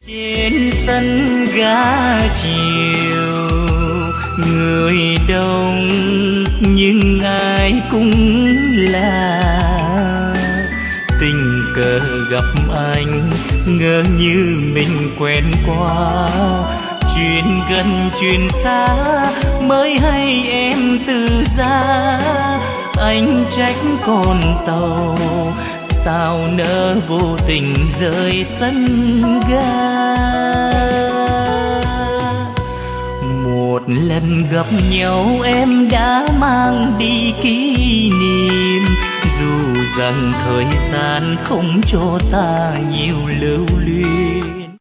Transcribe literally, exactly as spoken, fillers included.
Trên sân ga chiều người đông nhưng ai cũng là tình cờ gặp anh, ngỡ như mình quen qua. Chuyện gần chuyện xa mới hay em từ ra, anh trách con tàu sao nỡ vô tình rời sân ga. Một lần gặp nhau em đã mang đi kỷ niệm, dù rằng thời gian không cho ta nhiều lưu luyến.